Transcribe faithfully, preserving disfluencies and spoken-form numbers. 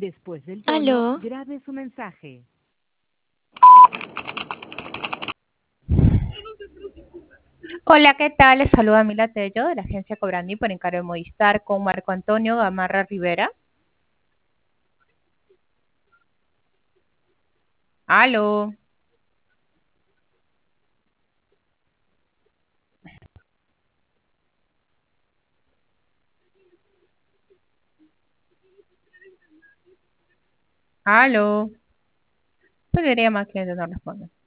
Después del tono, Aló, grabe su mensaje. Hola, ¿qué tal? Les saluda Mila Tello de la agencia Cobrandi por encargo de Movistar con Marco Antonio Gamarra Rivera. Aló, aló. Podría más cliente no responde.